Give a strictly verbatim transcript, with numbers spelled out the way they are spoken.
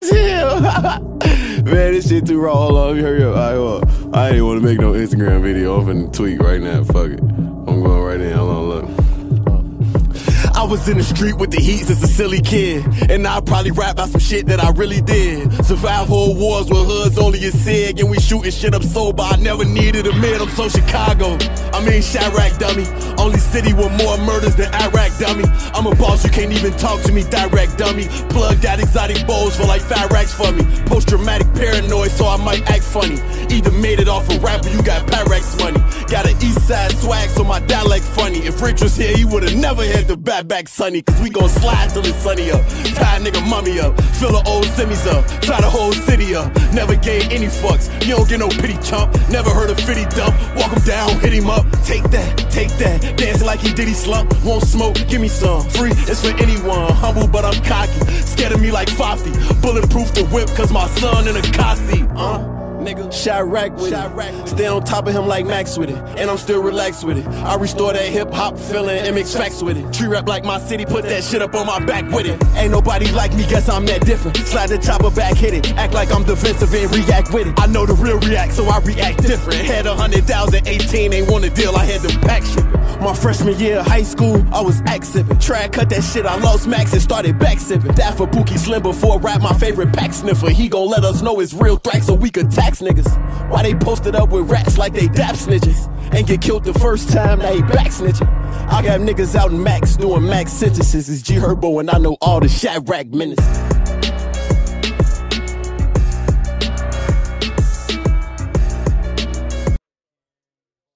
Man, this shit too raw. Hold on, let me hurry up. I, uh, I ain't want to make no Instagram video. I'm finna tweet right now. Fuck it. I'm going right in. Hold on, look. I was in the street with the heat as a silly kid, and I probably rap about some shit that I really did. Survive whole wars with hoods only a sig, and we shooting shit up sober. I never needed a mid. I'm so Chicago. I mean Chirac, dummy. Only city with more murders than Iraq, dummy. I'm a boss, you can't even talk to me direct, dummy. Plug that exotic bowls for like fat racks for me. Post-traumatic paranoid, so I might act funny. Either made it off a rapper, you got Pyrex money. Got an east side swag, so my dialect funny. If Rich was here, he would've never had the back back sunny. Cause we gon' slide till it's sunny up. Tie a nigga mummy up. Fill the old semis up. Tie the whole city up. Never gave any fucks. You don't get no pity chump. Never heard a fifty dump. Walk him down, hit him up. Take that, take that. Dancing like he did he slump. Won't smoke, give me some. Free, it's for anyone. Humble, but I'm cocky. Scared of me like Fofty. Bulletproof the whip, cause my son in a car seat. Uh. Nigga, Chirac with it. Stay on top of him like Max with it. And I'm still relaxed with it. I restore that hip-hop feeling and mix facts with it. Tree rap like my city, put that shit up on my back with it. Ain't nobody like me, guess I'm that different. Slide the chopper back, hit it. Act like I'm defensive and react with it. I know the real react, so I react different. Had a hundred thousand, eighteen, ain't want a deal, I had to pack shit. My freshman year of high school, I was act sipping. Try and cut that shit, I lost max and started back sipping. That for Pookie Slim before rap, my favorite pack sniffer. He gon' let us know it's real threat so we could tax niggas. Why they posted up with rats like they dap snitches? Ain't get killed the first time, now he back snitching. I got niggas out in Max doing max sentences. It's G Herbo and I know all the Chirac minutes.